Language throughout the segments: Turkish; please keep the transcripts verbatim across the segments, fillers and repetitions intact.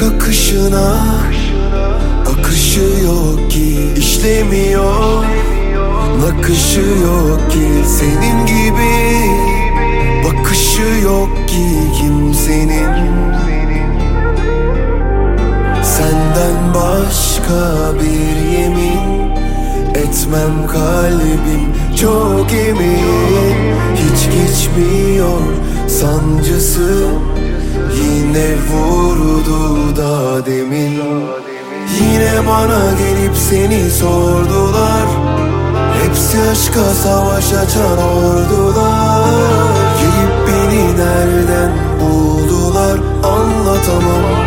akışına akışı yok ki, işlemiyor nakışı yok ki, senin gibi bakışı yok ki kimsenin. Senden başka bir yemin etmem, kalbim çok emin. Hiç geçmiyor sancısı, yine vurdu da demin. Yine bana gelip seni sordular, hepsi aşka savaş açan ordular. Gelip beni nereden buldular anlatamam.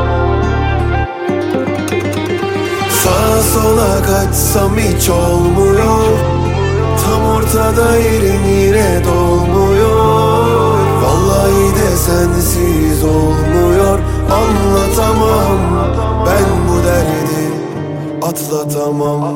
Sağa sola kaçsam hiç olmuyor, tam ortada yerim yine dolmuyor. Vallahi de sensiz olmuyor, anlatamam. Ben bu derdi atlatamam.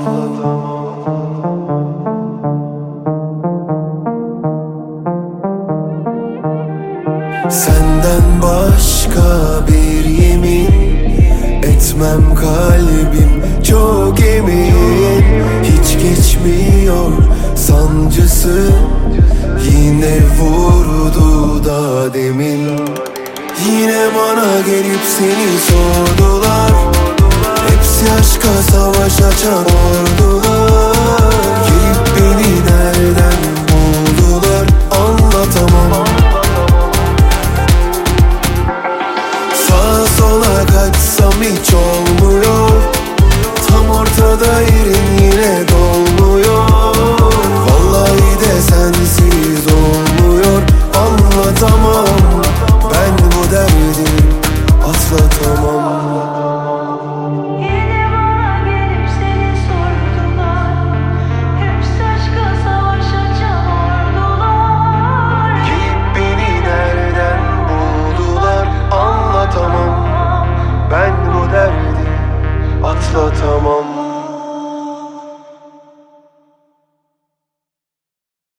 Senden başka bir yemin etmem, kalbim çok emin. Hiç geçmiyor sancısı, yine vurdu da demin. Yine bana gelip seni sordular, hepsi aşka savaş açan ordular.